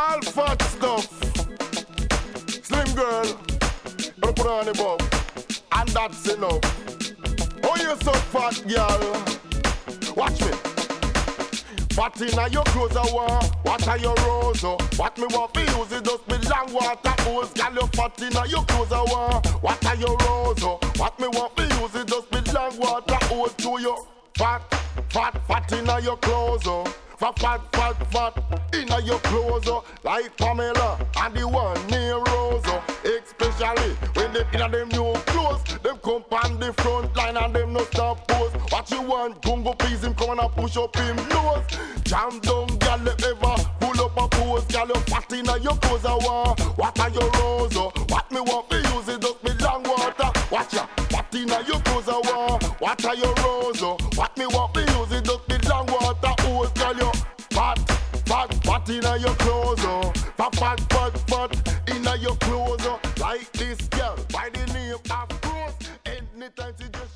All fat stuff. Slim girl, you put on the bub, and that's enough. Oh, you so fat, girl. Watch me. Fat inna your clothes, I want. What are your rose? What me want for use it just be long water hose. Girl, you fat inna your clothes, I want. What are your rose? What me want for use it just be long water hose to you. Fat inna your clothes, fat inna your clothes, like Pamela and the one near Rose. Especially when they inna them new clothes, them come on the front line and them no stop pose. What you want, Gungo please him come and push up him nose. Jam down, girl, ever pull up a pose. Girl, you fat inna your clothes, I want. What are your rose? What me want to use it just be long water. Watch ya, fat inna your clothes, I want. What are your rose? What me want to use it just be long water hose. Girl, you fat inna your clothes, fat inna your clothes, like this girl by the name of Rose. Anytime she just